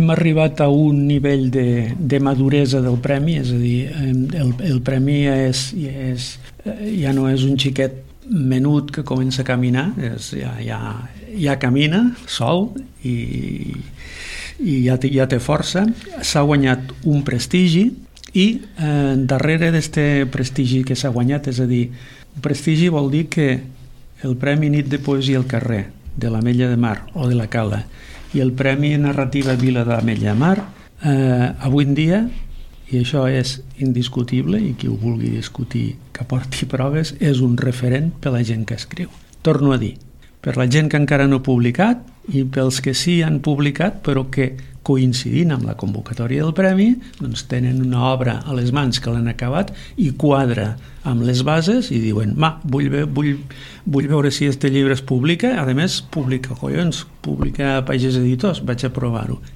hem arribat a un nivell de maduresa del premi, és a dir, el premi ja no és un xiquet menut que comença a caminar, ja camina sol i ja té força. S'ha guanyat un prestigi i darrere d'este prestigi que s'ha guanyat, és a dir, un prestigi vol dir que el Premi Nit de Poesia al Carrer de l'Ametlla de Mar o de la Cala i el Premi Narrativa Vila de l'Ametlla de Mar, avui en dia, i això és indiscutible, i qui ho vulgui discutir que aporti proves, és un referent per la gent que escriu. Torno a dir, per la gent que encara no ha publicat i pels que sí han publicat però que coincidint amb la convocatòria del premi doncs tenen una obra a les mans que l'han acabat i quadra amb les bases i diuen, vull veure si este llibre es publica, a més publica Pagès Editors, vaig a provar-ho,